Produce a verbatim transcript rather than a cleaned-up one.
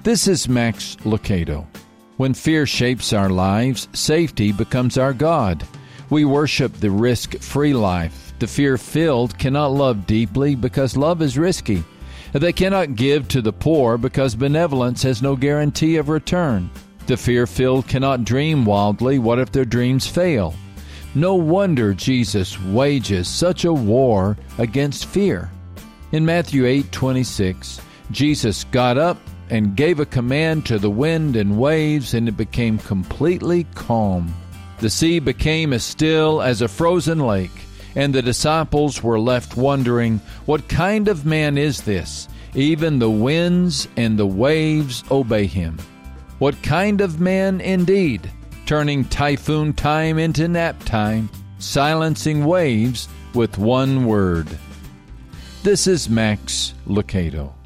This is Max Lucado. When fear shapes our lives, safety becomes our God. We worship the risk-free life. The fear-filled cannot love deeply because love is risky. They cannot give to the poor because benevolence has no guarantee of return. The fear-filled cannot dream wildly. What if their dreams fail? No wonder Jesus wages such a war against fear. In Matthew eight twenty-six, Jesus got up and gave a command to the wind and waves, and it became completely calm. The sea became as still as a frozen lake, and the disciples were left wondering, what kind of man is this? Even the winds and the waves obey him. What kind of man indeed, turning typhoon time into nap time, silencing waves with one word. This is Max Lucado.